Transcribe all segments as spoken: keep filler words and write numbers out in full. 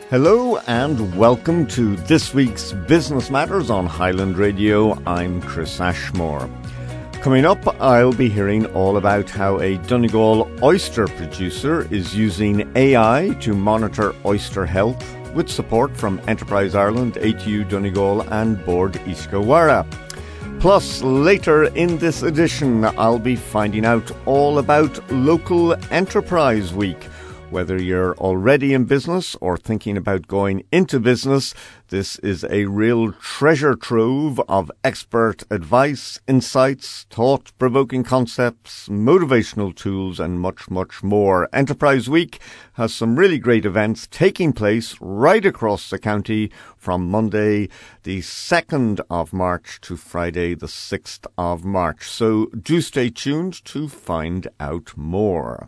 Hello and welcome to this week's Business Matters on Highland Radio. I'm Chris Ashmore. Coming up, I'll be hearing all about how a Donegal oyster producer is using A I to monitor oyster health with support from Enterprise Ireland, A T U Donegal and Board Ishkawara. Plus, later in this edition, I'll be finding out all about Local Enterprise Week. Whether you're already in business or thinking about going into business, this is a real treasure trove of expert advice, insights, thought-provoking concepts, motivational tools, and much, much more. Enterprise Week has some really great events taking place right across the county from Monday the second of March to Friday the sixth of March. So do stay tuned to find out more.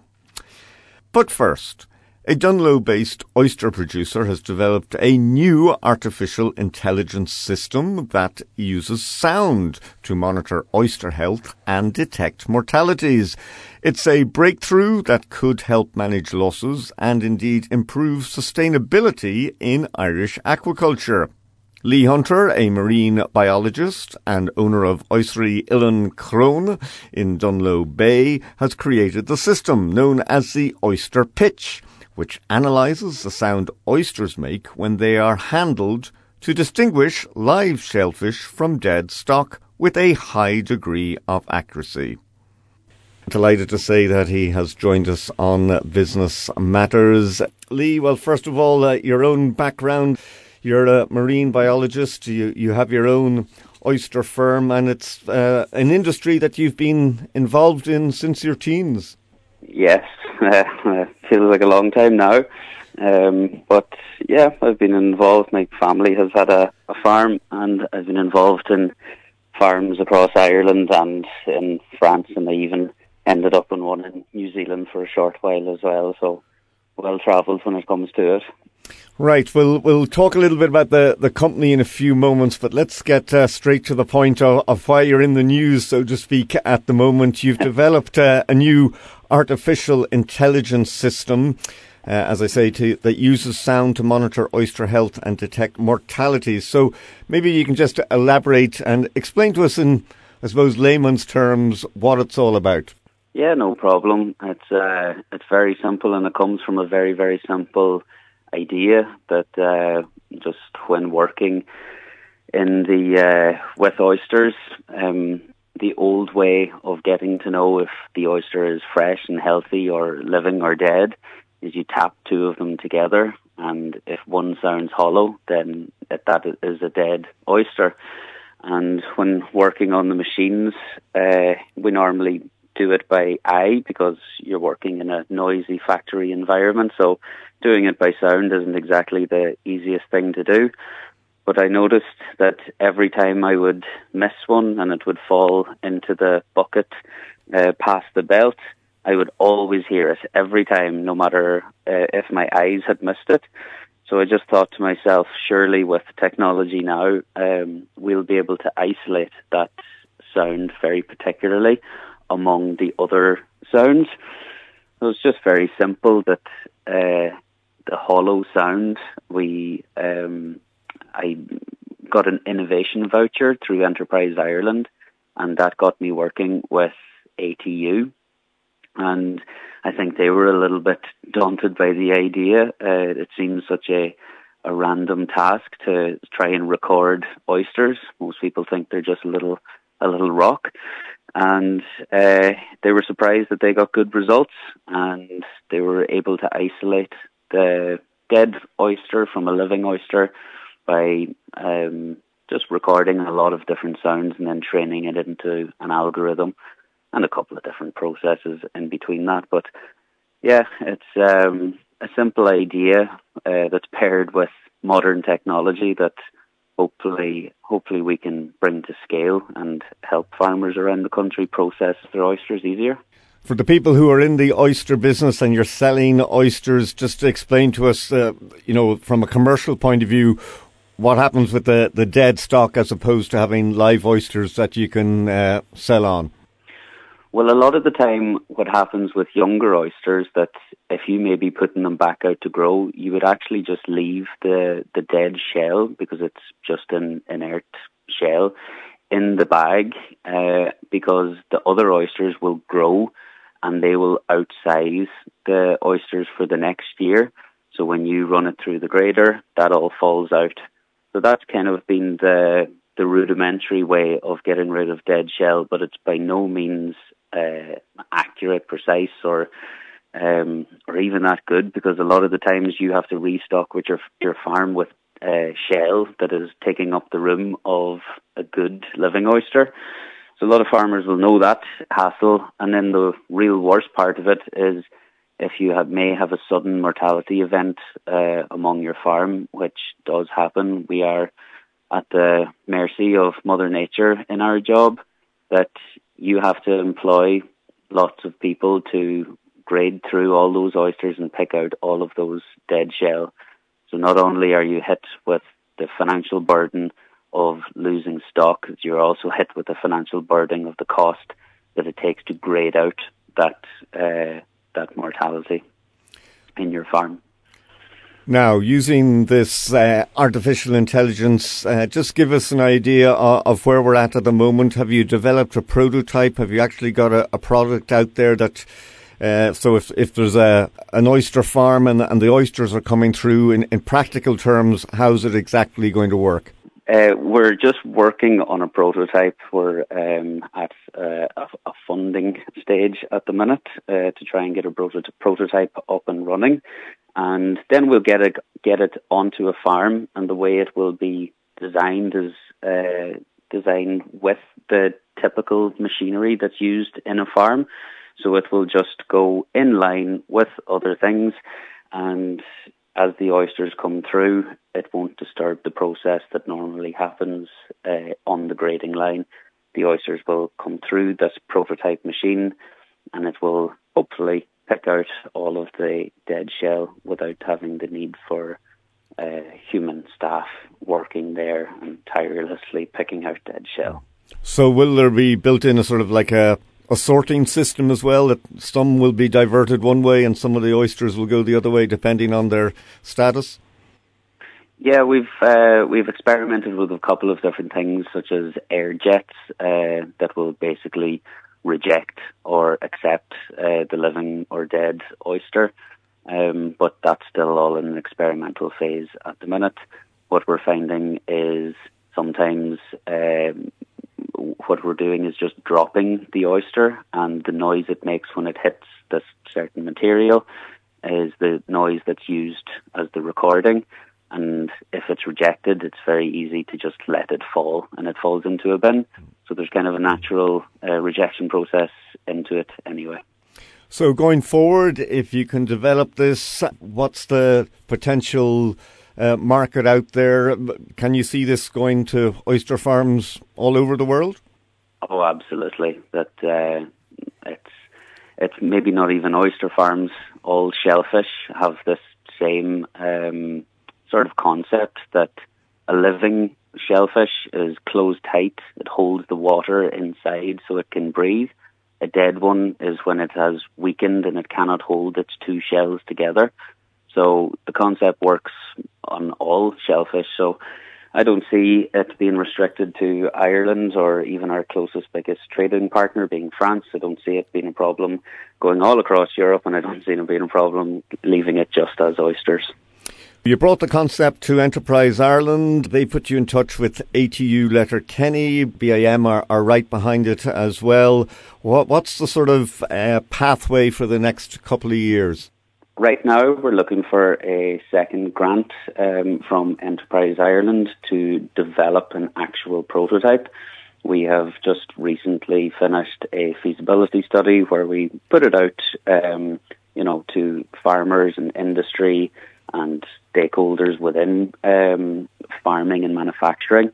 But first, a Dunloe-based oyster producer has developed a new artificial intelligence system that uses sound to monitor oyster health and detect mortalities. It's a breakthrough that could help manage losses and indeed improve sustainability in Irish aquaculture. Lee Hunter, a marine biologist and owner of Oystery Ullin Crone in Dunloe Bay, has created the system known as the Oyster Pitch, which analyses the sound oysters make when they are handled to distinguish live shellfish from dead stock with a high degree of accuracy. Delighted to say that he has joined us on Business Matters. Lee, well, first of all, uh, your own background. You're a marine biologist, you, you have your own oyster firm, and it's uh, an industry that you've been involved in since your teens. Yes, uh, feels like a long time now. Um, but yeah, I've been involved. My family has had a, a farm, and I've been involved in farms across Ireland and in France, and I even ended up in one in New Zealand for a short while as well, so well-travelled when it comes to it. Right, we'll we'll talk a little bit about the, the company in a few moments, but let's get uh, straight to the point of, of why you're in the news, so to speak, at the moment. You've developed uh, a new artificial intelligence system, uh, as I say, to, that uses sound to monitor oyster health and detect mortalities. So maybe you can just elaborate and explain to us in, I suppose, layman's terms, what it's all about. Yeah, no problem. It's uh, it's very simple, and it comes from a very, very simple idea that uh, just when working in the uh, with oysters, um, the old way of getting to know if the oyster is fresh and healthy or living or dead is you tap two of them together, and if one sounds hollow, then that is a dead oyster. And when working on the machines, uh, we normally do it by eye because you're working in a noisy factory environment, so doing it by sound isn't exactly the easiest thing to do. But I noticed that every time I would miss one and it would fall into the bucket uh, past the belt, I would always hear it every time, no matter uh, if my eyes had missed it. So I just thought to myself, surely with technology now, um, we'll be able to isolate that sound very particularly among the other sounds. So it's just very simple that uh, the hollow sound, we um, I got an innovation voucher through Enterprise Ireland, and that got me working with A T U. And I think they were a little bit daunted by the idea. Uh, it seems such a, a random task to try and record oysters. Most people think they're just a little a little rock. And uh, they were surprised that they got good results, and they were able to isolate the dead oyster from a living oyster by um, just recording a lot of different sounds and then training it into an algorithm and a couple of different processes in between that. But yeah, it's um, a simple idea uh, that's paired with modern technology that hopefully hopefully we can bring to scale and help farmers around the country process their oysters easier. For the people who are in the oyster business and you're selling oysters, just to explain to us, uh, you know, from a commercial point of view, what happens with the, the dead stock as opposed to having live oysters that you can uh, sell on? Well, a lot of the time what happens with younger oysters, that if you may be putting them back out to grow, you would actually just leave the, the dead shell, because it's just an inert shell, in the bag, uh, because the other oysters will grow and they will outsize the oysters for the next year. So when you run it through the grader, that all falls out. So that's kind of been the the rudimentary way of getting rid of dead shell, but it's by no means uh, accurate, precise, or um, or even that good, because a lot of the times you have to restock with your your farm with uh, shell that is taking up the room of a good living oyster. So a lot of farmers will know that hassle, and then the real worst part of it is if you have, may have a sudden mortality event uh, among your farm, which does happen. We are at the mercy of Mother Nature in our job, that you have to employ lots of people to grade through all those oysters and pick out all of those dead shell. So not only are you hit with the financial burden of losing stock, you're also hit with the financial burden of the cost that it takes to grade out that uh, that mortality in your farm. Now, using this uh, artificial intelligence, uh, just give us an idea of, of where we're at at the moment. Have you developed a prototype? Have you actually got a, a product out there that, uh, so if, if there's a an oyster farm and, and the oysters are coming through, in, in practical terms, how's it exactly going to work? Uh, we're just working on a prototype. We're um, at uh, a, a funding stage at the minute uh, to try and get a proto- prototype up and running. And then we'll get it get it onto a farm, and the way it will be designed is uh, designed with the typical machinery that's used in a farm. So it will just go in line with other things, and as the oysters come through, it won't disturb the process that normally happens uh, on the grading line. The oysters will come through this prototype machine, and it will hopefully pick out all of the dead shell without having the need for uh, human staff working there and tirelessly picking out dead shell. So will there be built in a sort of like a, a sorting system as well, that some will be diverted one way and some of the oysters will go the other way depending on their status? Yeah, we've uh, we've experimented with a couple of different things, such as air jets uh, that will basically reject or accept uh, the living or dead oyster. Um, but that's still all in an experimental phase at the minute. What we're finding is sometimes um, what we're doing is just dropping the oyster, and the noise it makes when it hits this certain material is the noise that's used as the recording. And if it's rejected, it's very easy to just let it fall, and it falls into a bin. So there's kind of a natural uh, rejection process into it anyway. So going forward, if you can develop this, what's the potential uh, market out there? Can you see this going to oyster farms all over the world? Oh, absolutely. That uh, it's it's maybe not even oyster farms. All shellfish have this same um, sort of concept, that a living shellfish is closed tight. It holds the water inside so it can breathe. A dead one is when it has weakened and it cannot hold its two shells together. So the concept works on all shellfish. So I don't see it being restricted to Ireland or even our closest, biggest trading partner being France. I don't see it being a problem going all across Europe, and I don't see it being a problem leaving it just as oysters. You brought the concept to Enterprise Ireland. They put you in touch with A T U Letterkenny. B I M are, are right behind it as well. What, what's the sort of uh, pathway for the next couple of years? Right now, we're looking for a second grant um, from Enterprise Ireland to develop an actual prototype. We have just recently finished a feasibility study where we put it out, um, you know, to farmers and industry and stakeholders within um, farming and manufacturing,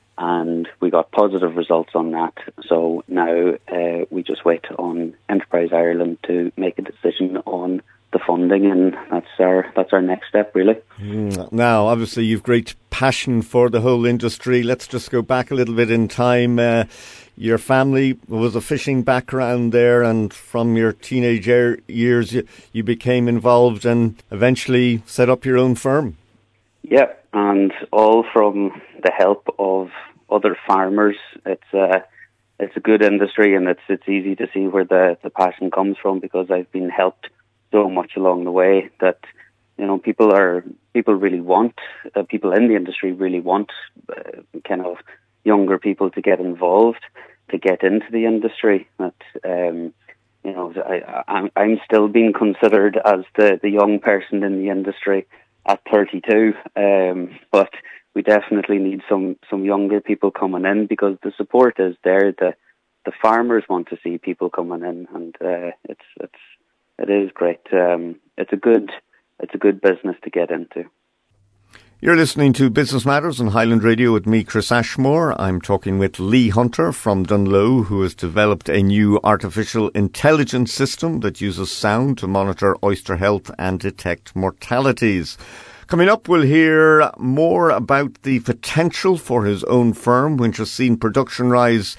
and we got positive results on that. So now uh, we just wait on Enterprise Ireland to make a decision on the funding, and that's our that's our next step, really. Mm. Now, obviously, you've great passion for the whole industry. Let's just go back a little bit in time. Uh, your family was a fishing background there, and from your teenage years you, you became involved and eventually set up your own firm. Yeah, and all from the help of other farmers. It's a, it's a good industry, and it's it's easy to see where the, the passion comes from, because I've been helped so much along the way that, you know, people are people really want, uh, people in the industry really want uh, kind of younger people to get involved, to get into the industry. That um, you know, I, I'm I'm still being considered as the, the young person in the industry at thirty-two, um, but we definitely need some, some younger people coming in, because the support is there. The the farmers want to see people coming in, and uh, it's it's it is great. Um, it's a good it's a good business to get into. You're listening to Business Matters on Highland Radio with me, Chris Ashmore. I'm talking with Lee Hunter from Dunloe, who has developed a new artificial intelligence system that uses sound to monitor oyster health and detect mortalities. Coming up, we'll hear more about the potential for his own firm, which has seen production rise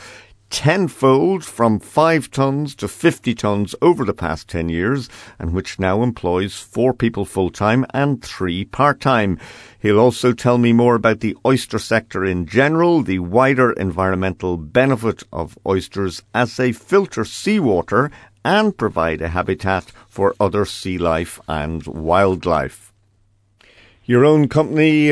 tenfold from five tonnes to fifty tonnes over the past ten years, and which now employs four people full-time and three part-time. He'll also tell me more about the oyster sector in general, the wider environmental benefit of oysters as they filter seawater and provide a habitat for other sea life and wildlife. Your own company,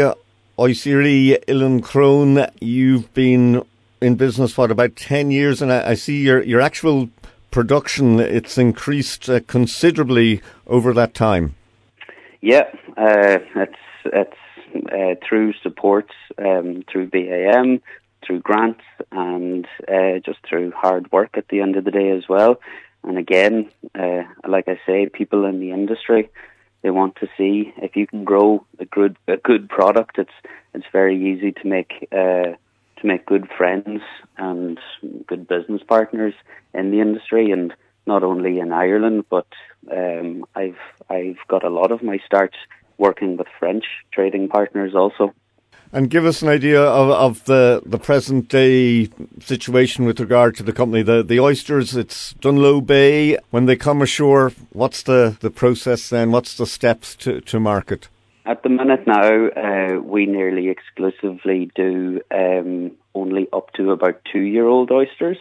Oisiri Ilan Crone, you've been in business, what, about ten years, and I, I see your, your actual production, it's increased uh, considerably over that time. Yeah, uh, it's it's uh, through support, um, through B A M, through grants, and uh, just through hard work at the end of the day as well. And again, uh, like I say, people in the industry, they want to see if you can grow a good a good product. It's it's very easy to make uh, to make good friends and good business partners in the industry, and not only in Ireland, but um, I've I've got a lot of my starts working with French trading partners also. And give us an idea of, of the, the present day situation with regard to the company. The the oysters, it's Dunloe Bay. When they come ashore, what's the, the process then? What's the steps to, to market? At the minute now, uh, we nearly exclusively do um, only up to about two-year-old oysters.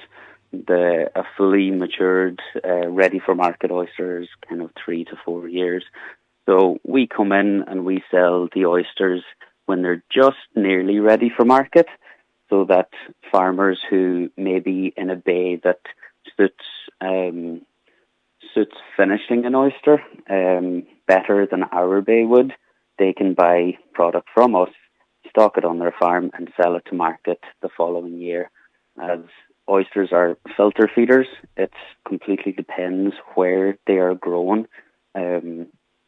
The a fully matured, uh, ready-for-market oysters, kind of three to four years. So we come in and we sell the oysters when they're just nearly ready for market, so that farmers who may be in a bay that suits um, suits finishing an oyster um, better than our bay would, they can buy product from us, stock it on their farm, and sell it to market the following year. As oysters are filter feeders, it completely depends where they are grown um,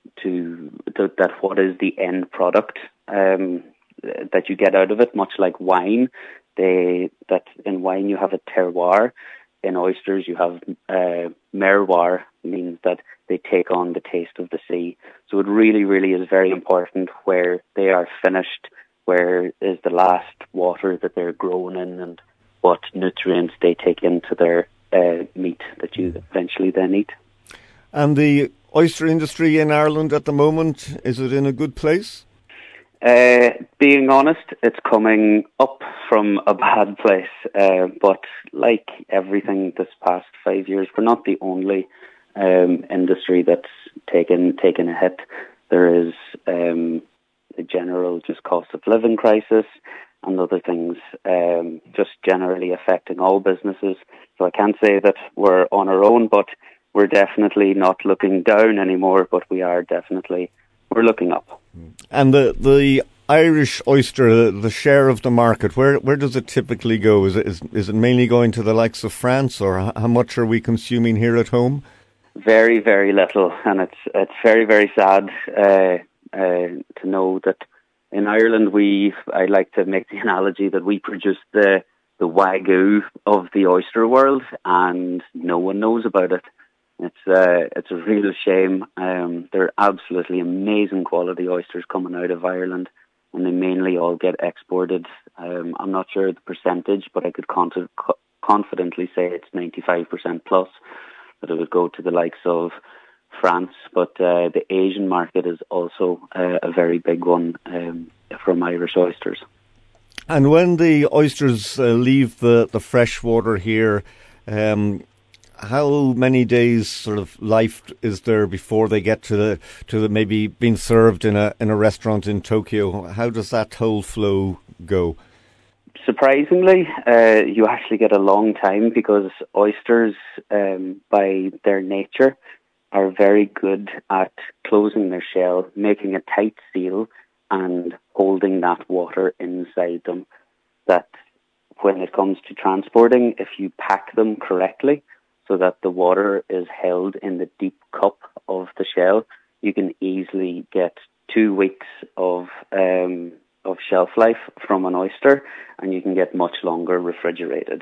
to, to that what is the end product um, that you get out of it. Much like wine, they that in wine you have a terroir. In oysters, you have uh, merroir, means that they take on the taste of the sea. So it really, really is very important where they are finished, where is the last water that they're grown in, and what nutrients they take into their uh, meat that you eventually then eat. And the oyster industry in Ireland at the moment, is it in a good place? Uh, being honest, it's coming up from a bad place. Uh, but like everything this past five years, we're not the only um, industry that's taken taken a hit. There is um, the general just cost of living crisis and other things um, just generally affecting all businesses. So I can't say that we're on our own, but we're definitely not looking down anymore, but we are definitely, we're looking up. And the the Irish oyster, the, the share of the market, where where does it typically go? Is it is, is it mainly going to the likes of France, or how much are we consuming here at home? Very, very little, and it's it's very, very sad uh, uh, to know that in Ireland we. I like to make the analogy that we produce the the Wagyu of the oyster world, and no one knows about it. It's uh, it's a real shame. Um, they're absolutely amazing quality oysters coming out of Ireland, and they mainly all get exported. Um, I'm not sure the percentage, but I could con- confidently say it's ninety-five percent plus, that it would go to the likes of France. But uh, the Asian market is also uh, a very big one um, from Irish oysters. And when the oysters uh, leave the, the fresh water here, um, how many days sort of life is there before they get to the to the maybe being served in a in a restaurant in Tokyo? How does that whole flow go? Surprisingly, uh, you actually get a long time, because oysters, um, by their nature, are very good at closing their shell, making a tight seal, and holding that water inside them. That when it comes to transporting, if you pack them correctly, so that the water is held in the deep cup of the shell, you can easily get two weeks of um, of shelf life from an oyster, and you can get much longer refrigerated.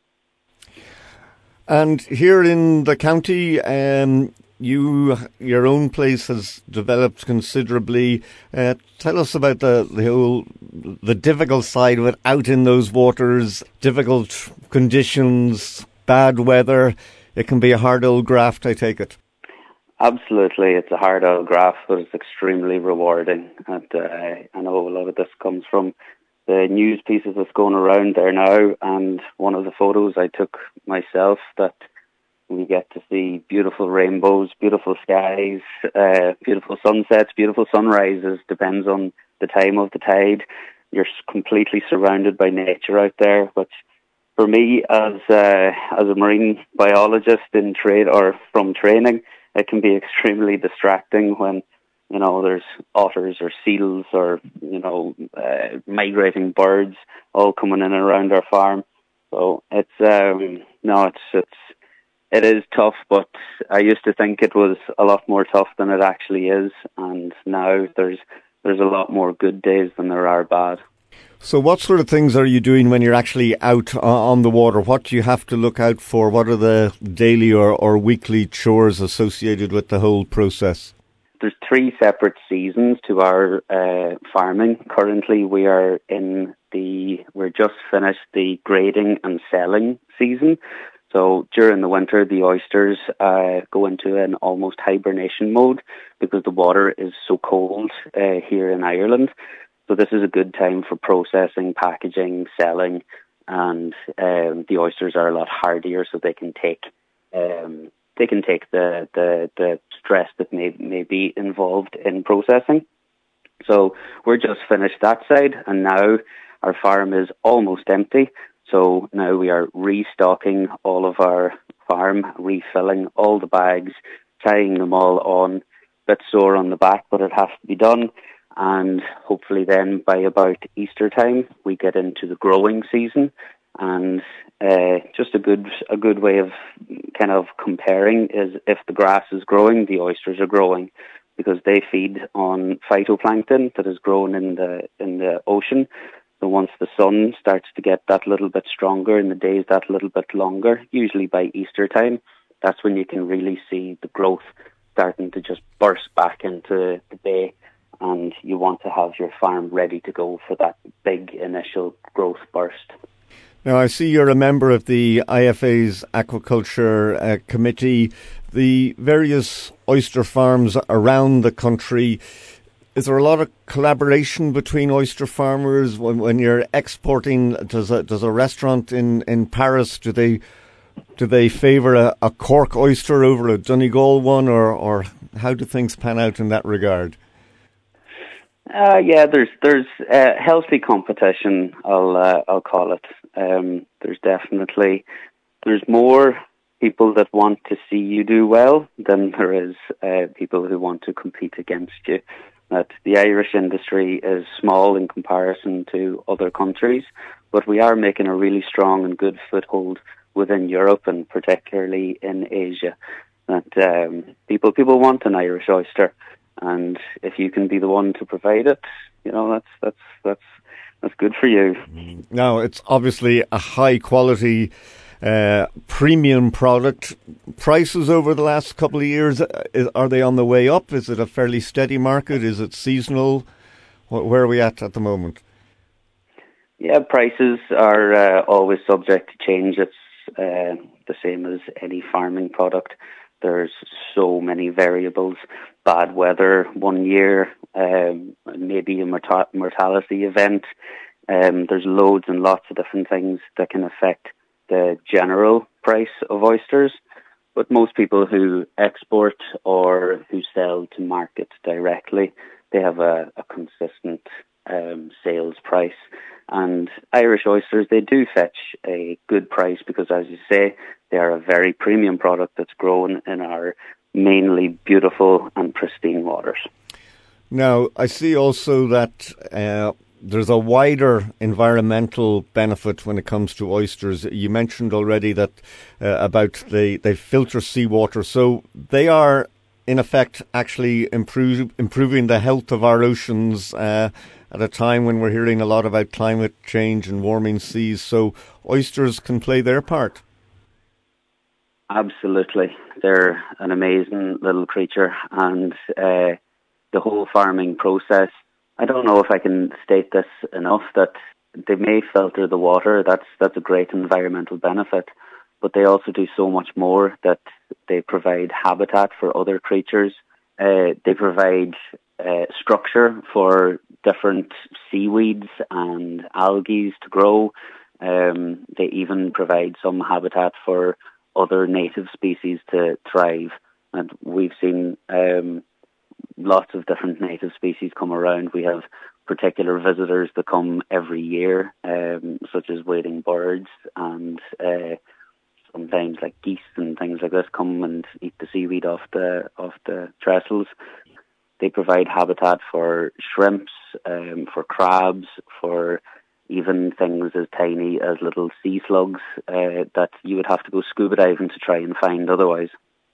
And here in the county, um, you your own place has developed considerably. Uh, tell us about the, the whole the difficult side of it, out in those waters, difficult conditions, bad weather. It can be a hard old graft, I take it. Absolutely, it's a hard old graft, but it's extremely rewarding. And uh, I know a lot of this comes from the news pieces that's going around there now, and one of the photos I took myself, that we get to see beautiful rainbows, beautiful skies, uh, beautiful sunsets, beautiful sunrises, depends on the time of the tide. You're completely surrounded by nature out there, which for me, as uh, as a marine biologist in trade or from training, it can be extremely distracting when, you know, there's otters or seals or, you know, uh, migrating birds all coming in and around our farm. So it's um, no, it's it's it is tough, but I used to think it was a lot more tough than it actually is, and now there's there's a lot more good days than there are bad. So what sort of things are you doing when you're actually out on the water? What do you have to look out for? What are the daily or, or weekly chores associated with the whole process? There's three separate seasons to our uh, farming. Currently we are in the, we're just finished the grading and selling season. So during the winter, the oysters uh, go into an almost hibernation mode because the water is so cold uh, here in Ireland. So this is a good time for processing, packaging, selling, and um, the oysters are a lot hardier, so they can take um, they can take the, the, the stress that may may be involved in processing. So we're just finished that side, and now our farm is almost empty. So now we are restocking all of our farm, refilling all the bags, tying them all on. A bit sore on the back, but it has to be done. And hopefully then by about Easter time, we get into the growing season. And uh, just a good a good way of kind of comparing is, if the grass is growing, the oysters are growing, because they feed on phytoplankton that is grown in the in the ocean. So once the sun starts to get that little bit stronger and the days that little bit longer, usually by Easter time, that's when you can really see the growth starting to just burst back into the bay. And you want to have your farm ready to go for that big initial growth burst. Now, I see you're a member of the I F A's Aquaculture uh, Committee. The various oyster farms around the country, is there a lot of collaboration between oyster farmers when, when you're exporting? Does a, does a restaurant in, in Paris, do they do they favour a, a Cork oyster over a Donegal one, or, or how do things pan out in that regard? Uh, yeah, there's there's uh, healthy competition. I'll uh, I'll call it. Um, there's definitely there's more people that want to see you do well than there is uh, people who want to compete against you. That the Irish industry is small in comparison to other countries, but we are making a really strong and good foothold within Europe and particularly in Asia. That um, people people want an Irish oyster. And if you can be the one to provide it, you know, that's that's that's that's good for you. Now, it's obviously a high quality, uh, premium product. Prices over the last couple of years, are they on the way up? Is it a fairly steady market? Is it seasonal? Where are we at at the moment? Yeah, prices are uh, always subject to change. It's uh, the same as any farming product. There's so many variables. Bad weather one year, um, maybe a morta- mortality event. Um, there's loads and lots of different things that can affect the general price of oysters. But most people who export or who sell to market directly, they have a, a consistent um, sales price. And Irish oysters, they do fetch a good price because, as you say, they are a very premium product that's grown in our mainly beautiful and pristine waters. Now, I see also that uh, there's a wider environmental benefit when it comes to oysters. You mentioned already that uh, about they, they filter seawater, so they are in effect actually improve, improving the health of our oceans uh, at a time when we're hearing a lot about climate change and warming seas. So oysters can play their part. Absolutely. They're an amazing little creature, and uh, the whole farming process, I don't know if I can state this enough, that they may filter the water. That's that's a great environmental benefit, but they also do so much more, that they provide habitat for other creatures. Uh, they provide uh, structure for different seaweeds and algae to grow. Um, they even provide some habitat for other native species to thrive. And we've seen um, lots of different native species come around. We have particular visitors that come every year, um, such as wading birds, and uh, sometimes like geese and things like this come and eat the seaweed off the off the trestles. They provide habitat for shrimps, um, for crabs, for even things as tiny as little sea slugs uh, that you would have to go scuba diving to try and find otherwise.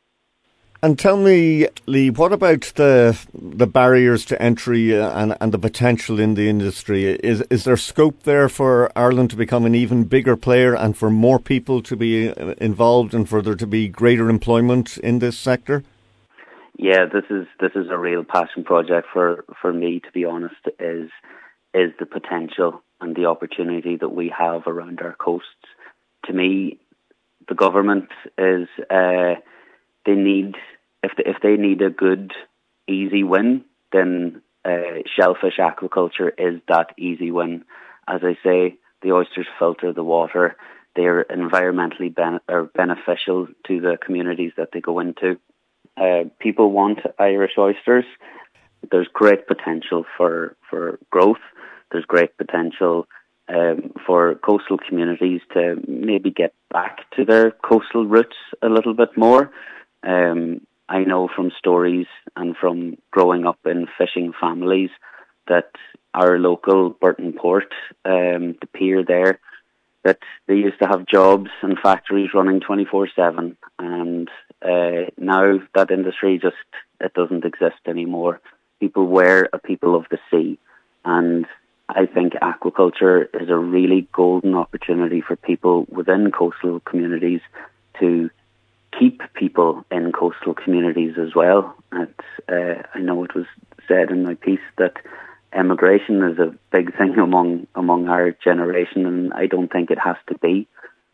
And tell me, Lee, what about the the barriers to entry and, and the potential in the industry? Is is there scope there for Ireland to become an even bigger player and for more people to be involved and for there to be greater employment in this sector? Yeah, this is this is a real passion project for, for me, to be honest, is is the potential and the opportunity that we have around our coasts. To me, the government is, uh, they need, if they, if they need a good, easy win, then uh, shellfish aquaculture is that easy win. As I say, the oysters filter the water. They're environmentally ben- or beneficial to the communities that they go into. Uh, people want Irish oysters. There's great potential for, for growth. There's great potential um, for coastal communities to maybe get back to their coastal roots a little bit more. Um, I know from stories and from growing up in fishing families that our local Burton Port, um, the pier there, that they used to have jobs and factories running twenty-four seven, and uh, now that industry just, it doesn't exist anymore. People were a people of the sea, and I think aquaculture is a really golden opportunity for people within coastal communities to keep people in coastal communities as well. And, uh, I know it was said in my piece that emigration is a big thing among among our generation, and I don't think it has to be.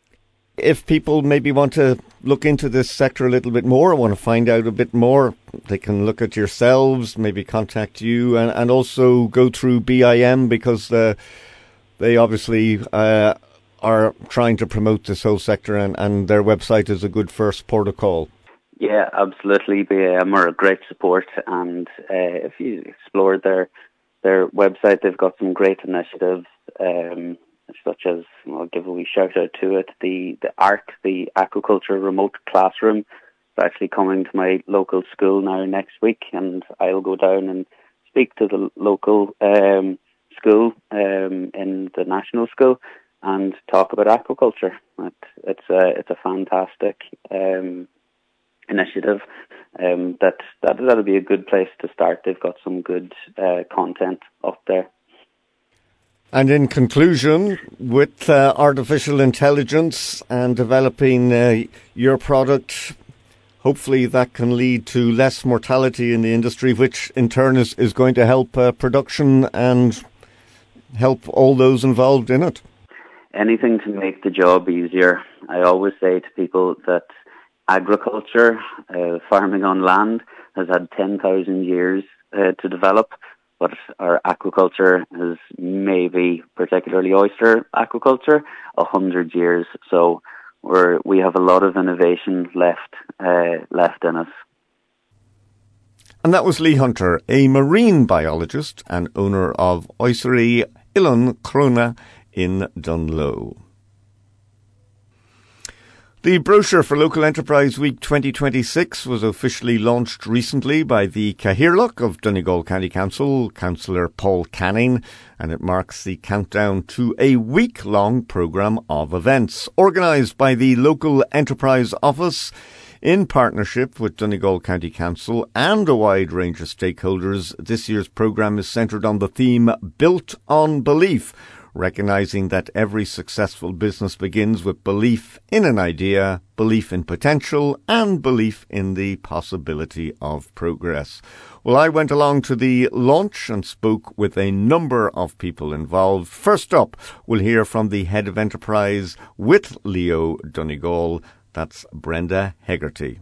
If people maybe want to look into this sector a little bit more, want to find out a bit more, they can look at yourselves, maybe contact you, and, and also go through B I M, because uh, they obviously uh, are trying to promote this whole sector, and, and their website is a good first port of call. Yeah, absolutely. B I M are a great support, and uh, if you explore their their website, they've got some great initiatives, um, such as, I'll give a wee shout out to it, the, the ARC, the Aquaculture Remote Classroom. It's actually coming to my local school now next week, and I'll go down and speak to the local um, school um, in the national school and talk about aquaculture. It, it's a it's a fantastic um, initiative. Um, that that that'll be a good place to start. They've got some good uh, content up there. And in conclusion, with uh, artificial intelligence and developing uh, your product, hopefully that can lead to less mortality in the industry, which in turn is, is going to help uh, production and help all those involved in it. anything to make the job easier. I always say to people that agriculture, uh, farming on land, has had ten thousand years uh, to develop, but our aquaculture has maybe, particularly oyster aquaculture, one hundred years. So we're, we have a lot of innovation left uh, left in us. And that was Lee Hunter, a marine biologist and owner of Oisery Uillinn Crona in Dunloe. The brochure for Local Enterprise Week twenty twenty-six was officially launched recently by the Cathaoirleach of Donegal County Council, Councillor Paul Canning, and it marks the countdown to a week-long programme of events organised by the Local Enterprise Office in partnership with Donegal County Council and a wide range of stakeholders. This year's programme is centred on the theme Built on Belief, recognising that every successful business begins with belief in an idea, belief in potential, and belief in the possibility of progress. Well, I went along to the launch and spoke with a number of people involved. First up, we'll hear from the head of enterprise with Leo Donegal. That's Brenda Hegarty.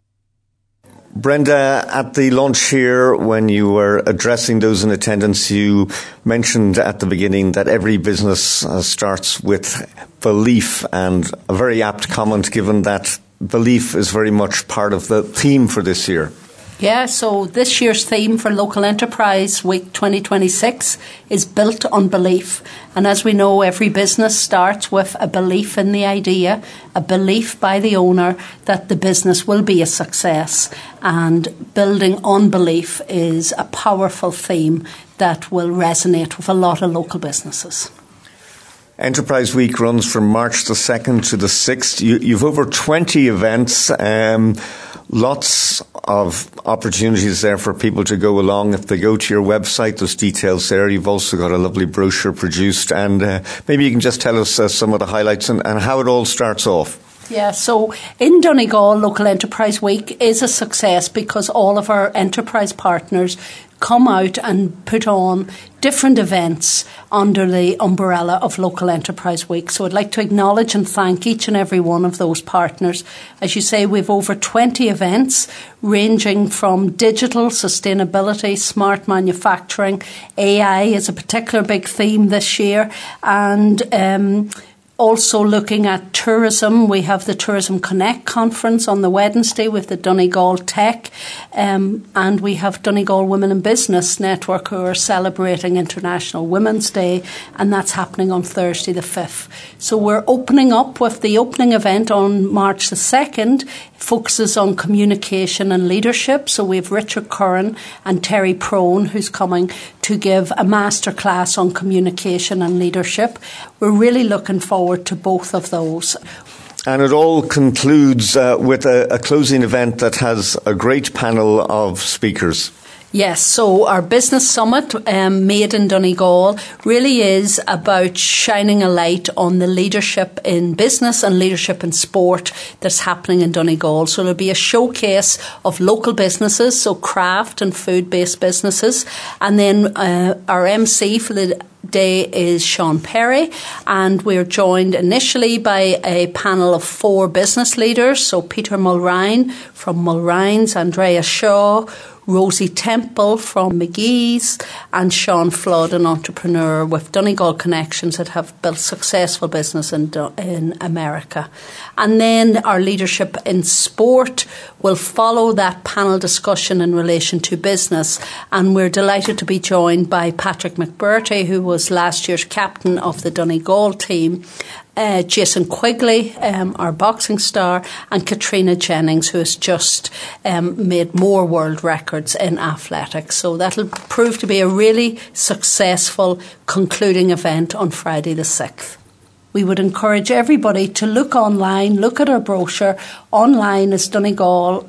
Brenda, at the launch here, when you were addressing those in attendance, you mentioned at the beginning that every business uh, starts with belief, and a very apt comment given that belief is very much part of the theme for this year. Yeah, so this year's theme for Local Enterprise Week twenty twenty-six is Built on Belief. And as we know, every business starts with a belief in the idea, a belief by the owner that the business will be a success. And building on belief is a powerful theme that will resonate with a lot of local businesses. Enterprise Week runs from March the second to the sixth. You, you've over twenty events. Um, Lots of opportunities there for people to go along. If they go to your website, there's details there. You've also got a lovely brochure produced. And uh, maybe you can just tell us uh, some of the highlights and, and how it all starts off. Yeah, so in Donegal, Local Enterprise Week is a success because all of our enterprise partners come out and put on different events under the umbrella of Local Enterprise Week. So I'd like to acknowledge and thank each and every one of those partners. As you say, we've over twenty events ranging from digital, sustainability, smart manufacturing. A I is a particular big theme this year, and um also looking at tourism. We have the Tourism Connect conference on the Wednesday with the Donegal Tech, um, and we have Donegal Women in Business Network who are celebrating International Women's Day, and that's happening on Thursday the fifth. So we're opening up with the opening event on March the second, focuses on communication and leadership. So we have Richard Curran and Terry Prone who's coming to give a masterclass on communication and leadership. We're really looking forward to both of those. And it all concludes uh, with a, a closing event that has a great panel of speakers. Yes, so our business summit, um, Made in Donegal, really is about shining a light on the leadership in business and leadership in sport that's happening in Donegal. So there'll be a showcase of local businesses, so craft and food-based businesses. And then uh, our M C for the day is Sean Perry, and we're joined initially by a panel of four business leaders. So Peter Mulrine from Mulrine's, Andrea Shaw, Rosie Temple from McGee's, and Sean Flood, an entrepreneur with Donegal connections that have built successful business in, in America. And then our leadership in sport will follow that panel discussion in relation to business. And we're delighted to be joined by Patrick McBurty, who was last year's captain of the Donegal team, Uh, Jason Quigley, um, our boxing star, and Katrina Jennings, who has just um, made more world records in athletics. So that'll prove to be a really successful concluding event on Friday the sixth. We would encourage everybody to look online, look at our brochure. Online is Donegal,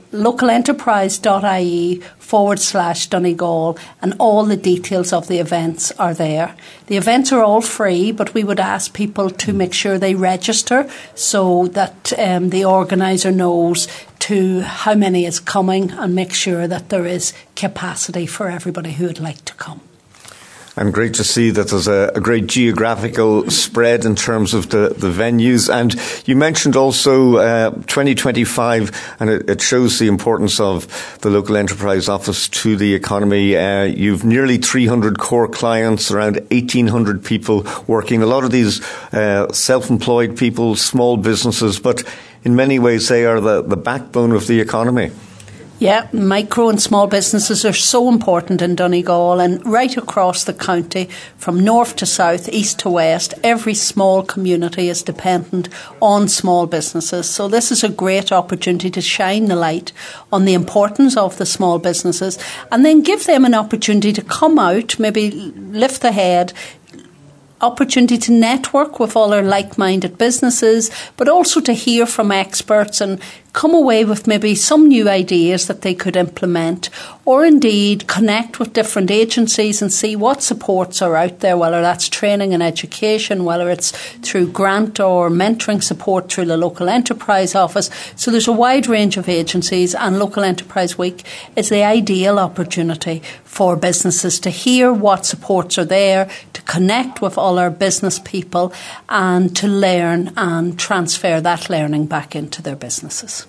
localenterprise.ie forward slash Donegal, and all the details of the events are there. The events are all free, but we would ask people to make sure they register so that um, the organiser knows to how many is coming and make sure that there is capacity for everybody who would like to come. And great to see that there's a, a great geographical spread in terms of the, the venues. And you mentioned also uh, twenty twenty-five, and it, it shows the importance of the local enterprise office to the economy. Uh, you've nearly three hundred core clients, around eighteen hundred people working. A lot of these uh, self-employed people, small businesses, but in many ways they are the, the backbone of the economy. Yeah, micro and small businesses are so important in Donegal, and right across the county, from north to south, east to west, every small community is dependent on small businesses. So this is a great opportunity to shine the light on the importance of the small businesses, and then give them an opportunity to come out, maybe lift the head, opportunity to network with all our like-minded businesses, but also to hear from experts and come away with maybe some new ideas that they could implement, or indeed connect with different agencies and see what supports are out there, whether that's training and education, whether it's through grant or mentoring support through the Local Enterprise Office. So there's a wide range of agencies, and Local Enterprise Week is the ideal opportunity for businesses to hear what supports are there, to connect with all our business people, and to learn and transfer that learning back into their businesses.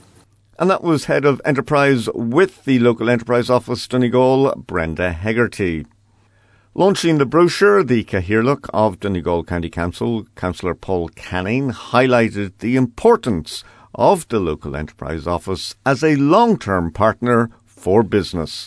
And that was Head of Enterprise with the Local Enterprise Office Donegal, Brenda Hegarty. Launching the brochure, the Cathaoirleach of Donegal County Council, Councillor Paul Canning, highlighted the importance of the Local Enterprise Office as a long-term partner for business.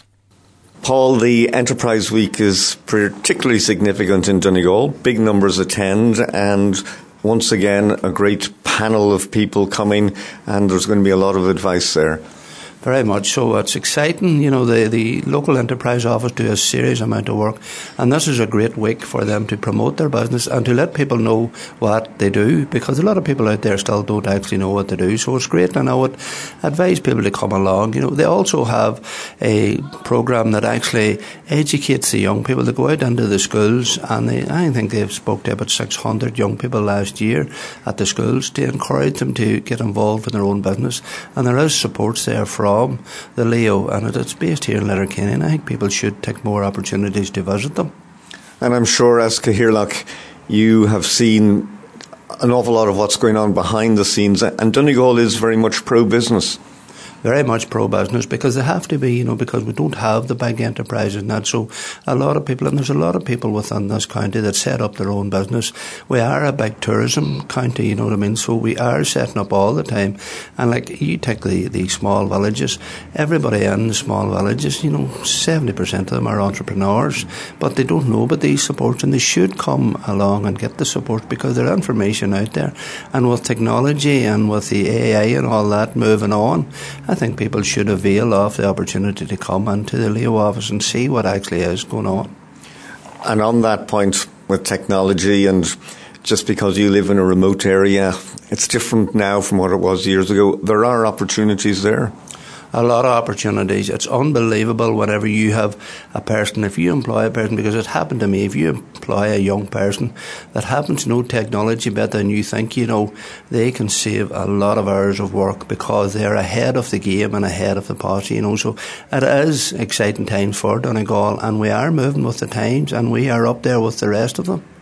Paul, the Enterprise Week is particularly significant in Donegal. Big numbers attend, and once again, a great panel of people coming, and there's going to be a lot of advice there. Very much so. It's exciting. You know, the, the Local Enterprise Office do a serious amount of work, and this is a great week for them to promote their business and to let people know what they do, because a lot of people out there still don't actually know what they do. So it's great, and I would advise people to come along. You know, they also have a programme that actually educates the young people. They go out into the schools, and they, I think they've spoke to about six hundred young people last year at the schools to encourage them to get involved in their own business, and there is supports there from the Leo, and it's based here in Letterkenny, and I think people should take more opportunities to visit them. And I'm sure as Cathaoirleach you have seen an awful lot of what's going on behind the scenes, and Donegal is very much pro-business. Very much pro-business, because they have to be, you know, because we don't have the big enterprises and that. So a lot of people, and there's a lot of people within this county that set up their own business. We are a big tourism county, you know what I mean? So we are setting up all the time. And like you take the, the small villages, everybody in the small villages, you know, seventy percent of them are entrepreneurs, but they don't know about these supports, and they should come along and get the support, because there's information out there. And with technology and with the A I and all that moving on, I think people should avail of the opportunity to come into the Leo office and see what actually is going on. And on that point with technology, and just because you live in a remote area, it's different now from what it was years ago. There are opportunities there. A lot of opportunities. It's unbelievable whenever you have a person, if you employ a person, because it happened to me, if you employ a young person that happens to know technology better than you think, you know, they can save a lot of hours of work because they're ahead of the game and ahead of the party, you know. So it is exciting times for Donegal, and we are moving with the times, and we are up there with the rest of them.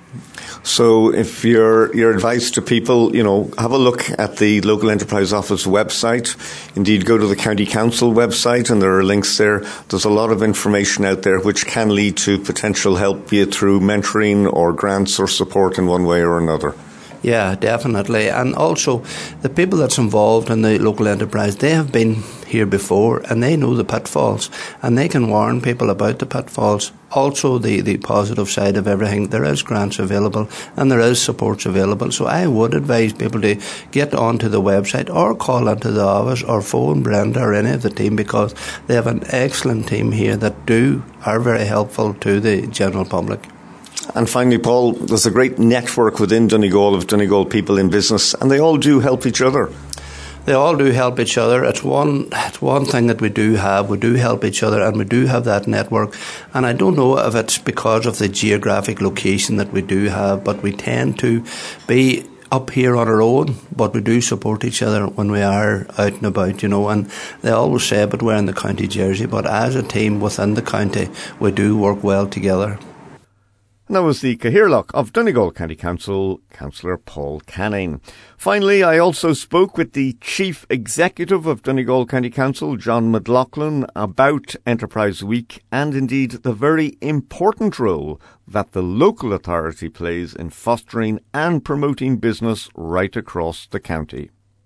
So if your your advice to people, you know, have a look at the Local Enterprise Office website. Indeed, go to the County Council website, and there are links there. There's a lot of information out there which can lead to potential help, be it through mentoring or grants or support in one way or another. Yeah, definitely. And also, the people that's involved in the local enterprise, they have been here before, and they know the pitfalls, and they can warn people about the pitfalls. Also, the, the positive side of everything, there is grants available, and there is supports available. So I would advise people to get onto the website, or call into the office, or phone Brenda or any of the team, because they have an excellent team here that do are very helpful to the general public. And finally, Paul, there's a great network within Donegal of Donegal people in business, and they all do help each other. They all do help each other. It's one it's one thing that we do have. We do help each other, and we do have that network. And I don't know if it's because of the geographic location that we do have, but we tend to be up here on our own, but we do support each other when we are out and about, you know. And they always say, but we're in the county jersey, but as a team within the county, we do work well together. And that was the Cathaoirleach of Donegal County Council, Councillor Paul Canning. Finally, I also spoke with the Chief Executive of Donegal County Council, John McLaughlin, about Enterprise Week and indeed the very important role that the local authority plays in fostering and promoting business right across the county.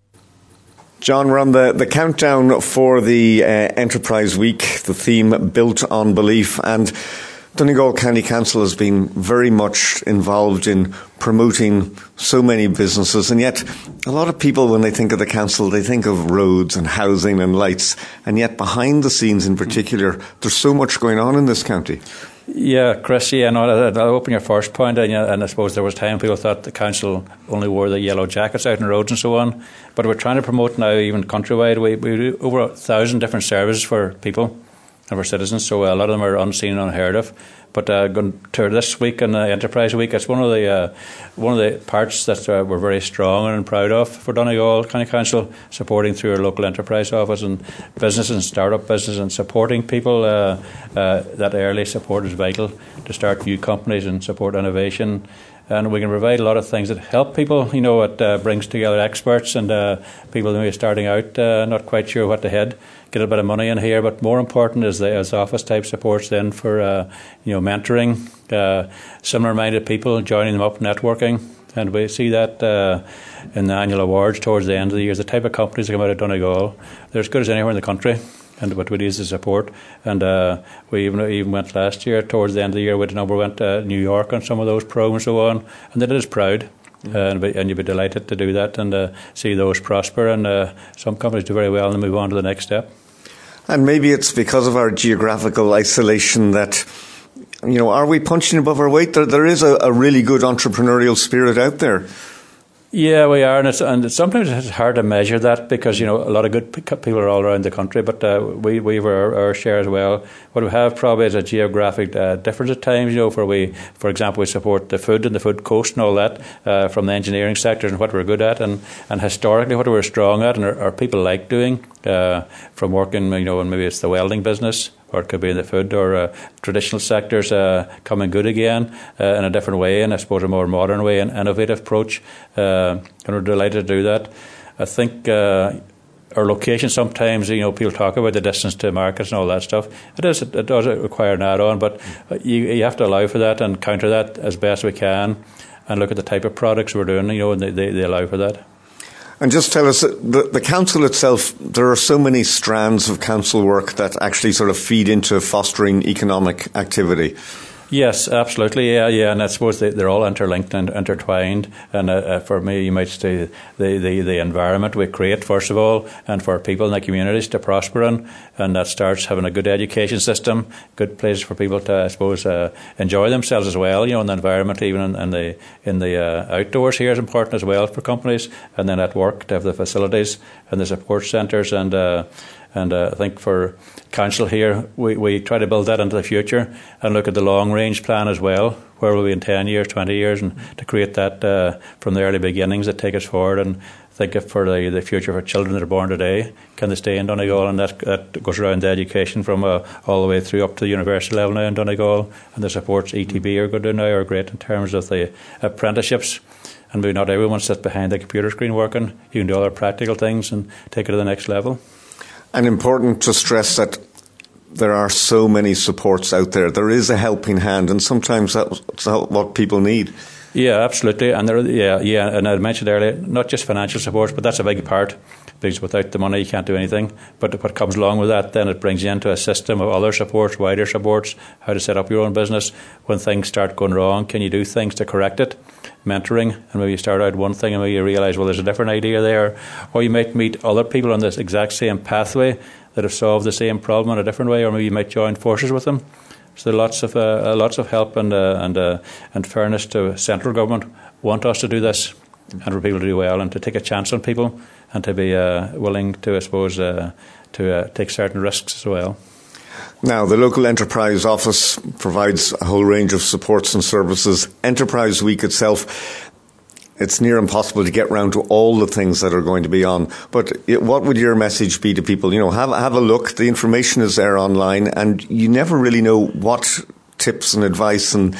John, we're on the, the countdown for the uh, Enterprise Week, the theme Built on Belief, and Donegal County Council has been very much involved in promoting so many businesses, and yet a lot of people, when they think of the council, they think of roads and housing and lights, and yet behind the scenes in particular, there's so much going on in this county. Yeah, Chris, yeah, no, I'll open your first point, and, and I suppose there was time people thought the council only wore the yellow jackets out on the roads and so on, but we're trying to promote now, even countrywide, we, we do over a thousand different services for people and for citizens, so a lot of them are unseen and unheard of. But uh, going to this week and the Enterprise Week, it's one of the uh, one of the parts that uh, we're very strong and proud of for Donegal County Council, supporting through our local enterprise office and business and start-up business, and supporting people. Uh, uh, that early support is vital to start new companies and support innovation. And we can provide a lot of things that help people. You know, it uh, brings together experts and uh, people who are starting out, uh, not quite sure what to head, get a bit of money in here. But more important is the as office type supports then for uh, you know mentoring, uh, similar minded people, joining them up, networking. And we see that uh, in the annual awards towards the end of the year. The type of companies that come out of Donegal, they're as good as anywhere in the country. And what we need is the support. And uh, we even even went last year, towards the end of the year, with a number went to New York on some of those programs and so on. And that is proud. Mm-hmm. Uh, and, be, and you'd be delighted to do that and uh, see those prosper. And uh, some companies do very well and move on to the next step. And maybe it's because of our geographical isolation that, you know, are we punching above our weight? There, there is a, a really good entrepreneurial spirit out there. Yeah, we are, and, it's, and it's, sometimes it's hard to measure that because, you know, a lot of good people are all around the country, but uh, we we have our, our share as well. What we have probably is a geographic uh, difference at times, you know, where we, for example, we support the food and the food coast and all that uh, from the engineering sector and what we're good at, and, and historically what we're strong at and our, our people like doing, uh, from working, you know, and maybe it's the welding business, or it could be in the food or uh, traditional sectors uh, coming good again uh, in a different way, and I suppose a more modern way and innovative approach. Uh, and we're delighted to do that. I think uh, our location sometimes, you know, people talk about the distance to markets and all that stuff. It is, it does require an add-on, but you, you have to allow for that and counter that as best we can, and look at the type of products we're doing, you know, and they, they, they allow for that. And just tell us, the, the council itself, there are so many strands of council work that actually sort of feed into fostering economic activity. Yes, absolutely. Yeah, yeah, and I suppose they, they're all interlinked and intertwined. And uh, uh, for me, you might say the, the, the environment we create, first of all, and for people in the communities to prosper in. And that starts having a good education system, good place for people to, I suppose, uh, enjoy themselves as well. You know, in the environment, even in, in the in the uh, outdoors here is important as well for companies. And then at work to have the facilities and the support centres and. Uh, And uh, I think for council here, we, we try to build that into the future and look at the long-range plan as well, where we'll be in ten years, twenty years, and to create that uh, from the early beginnings that take us forward. And think of for the, the future for children that are born today, can they stay in Donegal? And that, that goes around the education from uh, all the way through up to the university level now in Donegal. And the supports E T B are good now, are great in terms of the apprenticeships. And maybe not everyone sits behind the computer screen working. You can do other practical things and take it to the next level. And important to stress that there are so many supports out there. There is a helping hand, and sometimes that's what people need. Yeah, absolutely. And there, yeah, yeah. And I mentioned earlier, not just financial support, but that's a big part. Because without the money, you can't do anything. But what comes along with that, then it brings you into a system of other supports, wider supports, how to set up your own business. When things start going wrong, can you do things to correct it? Mentoring, and maybe you start out one thing and maybe you realise, well, there's a different idea there. Or you might meet other people on this exact same pathway that have solved the same problem in a different way, or maybe you might join forces with them. So lots of uh, lots of help and uh, and uh, and fairness to central government want us to do this and for people to do well and to take a chance on people and to be uh, willing to, I suppose, uh, to uh, take certain risks as well. Now, the local enterprise office provides a whole range of supports and services. Enterprise Week itself, it's near impossible to get round to all the things that are going to be on. But it, what would your message be to people? You know, have, have a look. The information is there online, and you never really know what tips and advice and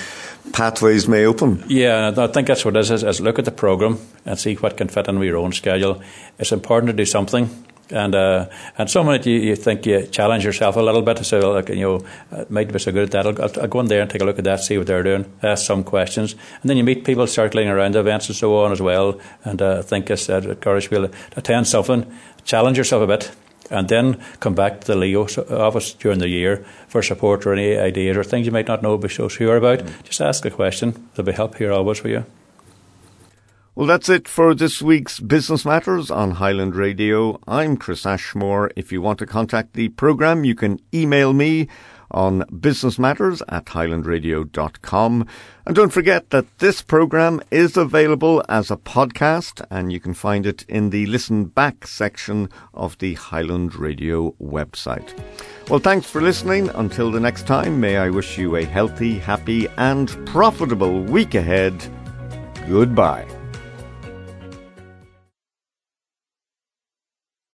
pathways may open. Yeah, I think that's what it is, is, is look at the programme and see what can fit in with your own schedule. It's important to do something. And uh, and some of it you, you think you challenge yourself a little bit. So, like, you know, it might be so good at that. I'll, I'll go in there and take a look at that, see what they're doing, ask some questions. And then you meet people circling around the events and so on as well. And uh, I think, as I said, encourage people to attend something, challenge yourself a bit, and then come back to the Leo office during the year for support or any ideas or things you might not know, be so sure about. Mm. Just ask a question. There'll be help here always for you. Well, that's it for this week's Business Matters on Highland Radio. I'm Chris Ashmore. If you want to contact the programme, you can email me on businessmatters at highland radio dot com. And don't forget that this programme is available as a podcast, and you can find it in the Listen Back section of the Highland Radio website. Well, thanks for listening. Until the next time, may I wish you a healthy, happy and profitable week ahead. Goodbye.